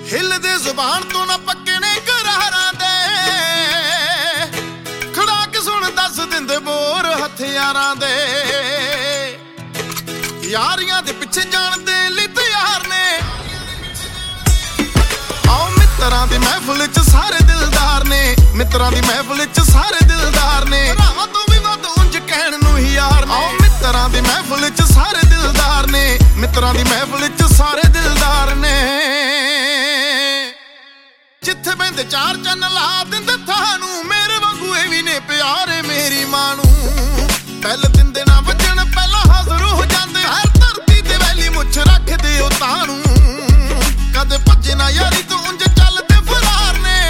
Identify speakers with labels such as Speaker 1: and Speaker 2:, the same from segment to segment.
Speaker 1: ਹਿੱਲਦੇ ਜ਼ੁਬਾਨ ਤੋਂ ਨਾ ਪੱਕੇ ਨੇ ਕਰਾਰਾਂ ਦੇ, ਖੜਾ ਕੇ ਸੁਣ ਦੱਸ ਦਿੰਦੇ ਬੋਰ ਹਥਿਆਰਾਂ ਦੇ। ਯਾਰੀਆਂ ਦੇ ਪਿੱਛੇ ਜਾਣ ਦੇ ਲਈ ਤਿਆਰ ਨੇ, ਆਓ ਮਿੱਤਰਾਂ ਦੀ ਮਹਿਫਲ 'ਚ ਸਾਰੇ ਦਿਲਦਾਰ ਨੇ, ਮਿੱਤਰਾਂ ਦੀ ਮਹਿਫਲ 'ਚ ਸਾਰੇ ਦਿਲਦਾਰ ਨੇ, ਭਰਾਵਾਂ ਤੋਂ ਵੀ ਵੱਧ ਉਂਝ ਕਹਿਣ ਨੂੰ ਹੀ ਯਾਰ ਨੇ। ਆਓ ਮਿੱਤਰਾਂ ਦੀ ਮਹਿਫਲ 'ਚ ਸਾਰੇ ਦਿਲਦਾਰ ਨੇ, ਮਿੱਤਰਾਂ ਦੀ ਮਹਿਫਲ 'ਚ ਸਾਰੇ ਦਿਲਦਾਰ ਨੇ। ਜਿੱਥੇ ਬਹਿੰਦੇ ਚਾਰ ਚੰਨ ਲਾ ਦਿੰਦੇ ਤੁਹਾਨੂੰ, ਮੇਰੇ ਵਾਂਗੂ ਇਹ ਵੀ ਨੇ ਪਿਆਰੇ ਮੇਰੀ ਮਾਂ ਨੂੰ। ਪਹਿਲ ਦਿੰਦੇ ਨਾ ਵੱਜਣ ਪਹਿਲਾਂ ਹਾਜ਼ਰ ਹੋ ਜਾਂਦੇ, ਹਰ ਧਰਤੀ ਤੇ ਵੈਲੀ ਮੁੱਛ ਰੱਖਦੇ ਉਹ ਤਾਂ ਨੂੰ। ਕਦੇ ਭੱਜੇ ਨਾ ਯਾਰੀ ਤੋਂ ਉਂਝ ਚੱਲਦੇ ਫਰਾਰ ਨੇ,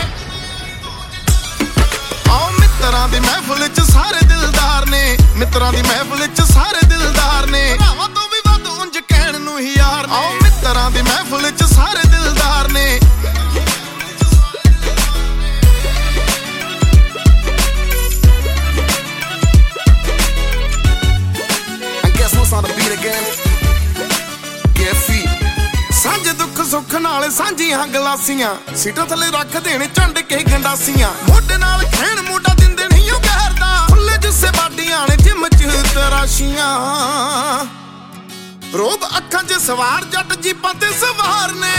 Speaker 1: ਆਓ ਮਿੱਤਰਾਂ ਦੀ ਮਹਿਫਲ 'ਚ ਸਾਰੇ ਦਿਲਦਾਰ ਨੇ, ਮਿੱਤਰਾਂ ਦੀ ਮਹਿਫਲ 'ਚ ਸਾਰੇ ਦਿਲਦਾਰ ਨੇ, ਭਰਾਵਾਂ ਤੋਂ ਵੀ ਵੱਧ ਉਂਝ ਕਹਿਣ ਨੂੰ ਹੀ ਯਾਰ ਨੇ। ਆਓ ਮਿੱਤਰਾਂ ਦੀ ਮਹਿਫਲ 'ਚ ਸਾਰੇ ਦਿਲਦਾਰ ਨੇ। ਸਾਂਝੇ ਦੁੱਖ ਸੁੱਖ ਨਾਲ ਸਾਂਝੀਆਂ ਗਲਾਸੀਆਂ, ਸੀਟਾਂ ਥੱਲੇ ਰੱਖ ਦੇਣੇ ਝੰਡ ਕੇ ਗੰਡਾਸੀਆਂ, ਮੋਢੇ ਨਾਲ ਖੈਣ ਮੋਢਾ ਦਿੰਦੇ ਨਹੀਂ ਉਹ ਗਹਿਰਦਾ, ਖੁੱਲੇ ਜਿੱਸੇ ਬਾਡੀਆਂ ਨੇ ਜਿੰਮ 'ਚ ਤਰਾਸ਼ੀਆਂ। ਰੋਬ ਅੱਖਾਂ 'ਚ ਸਵਾਰ ਜੱਟ ਜੀਪਾਂ ਤੇ ਸਵਾਰ ਨੇ,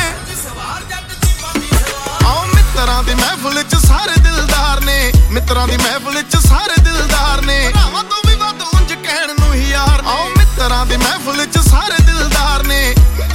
Speaker 1: ਆਓ ਮਿੱਤਰਾਂ ਦੀ ਮਹਿਫਲ 'ਚ ਸਾਰੇ ਦਿਲਦਾਰ ਨੇ, ਮਿੱਤਰਾਂ ਦੀ ਮਹਿਫਲ 'ਚ ਸਾਰੇ ਦਿਲਦਾਰ ਨੇ, ਭਰਾਵਾਂ ਤੋਂ ਵੀ ਵੱਧ ਉਂਝ ਕਹਿਣ ਨੂੰ ਹੀ ਯਾਰ। ਆਓ ਮਿੱਤਰਾਂ ਦੀ ਮਹਿਫਲ 'ਚ ਸਾਰੇ ਦਿਲਦਾਰ ਨੇ।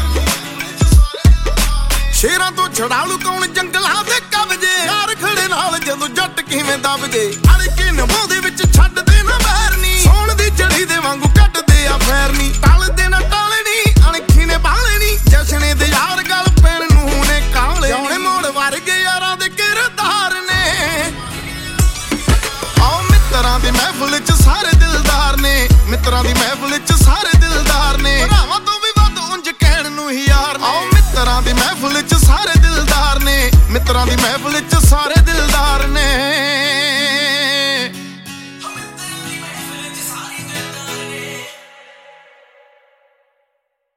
Speaker 1: ਸ਼ੇਰਾਂ ਤੋਂ ਛੜਾਲੂ ਕੌਣ ਜੰਗਲਾਂ ਦੇ ਕਬਜੇ, ਯਾਰ ਖੜੇ ਨਾਲ ਜਦੋਂ ਜੱਟ ਕਿਵੇਂ ਦਬ ਜੇ, ਅੜ ਕੇ ਨਵਾਉਂਦੇ ਵਿੱਚ ਛੱਡਦੇ ਨਾ ਬਹਿਰਨੀ, ਸੋਣ ਦੀ ਜੜੀ ਦੇ ਵਾਂਗੂ ਕੱਢਦੇ ਆ ਫੈਰਨੀ, ਟਲਦੇ ਨਾ ਟਾਲਣੀ ਅਣਖੀ ਨੇ ਬਾਲਣੀ, ਜਸ਼ਨੇ ਦੇ ਯਾਰ ਗੱਲ ਪੈਣ ਨੂੰ ਨੇ ਕਾਲੇ, ਜੌਣੇ ਮੋੜ ਵਰਗੇ ਯਾਰਾਂ ਦੇ ਕਿਰਦਾਰ ਨੇ। ਆਓ ਮਿੱਤਰਾਂ ਦੀ ਮਹਿਫਲ 'ਚ ਸਾਰੇ ਦਿਲਦਾਰ ਨੇ, ਮਿੱਤਰਾਂ ਦੀ ਮਹਿਫਲ 'ਚ ਸਾਰੇ ਦਿਲਦਾਰ ਨੇ, ਭਰਾਵਾਂ ਤੋਂ ਵੀ ਵੱਧ ਉਂਝ ਕਹਿਣ ਨੂੰ ਹੀ ਯਾਰ ਨੇ। ਆਓ ਮਿੱਤਰਾਂ ਦੀ ਮਹਿਫਲ 'ਚ ਸਾਰੇ ਦਿਲਦਾਰ ਨੇ, ਮਿੱਤਰਾਂ ਦੀ ਮਹਿਫਲ 'ਚ ਸਾਰੇ ਦਿਲਦਾਰ ਨੇ।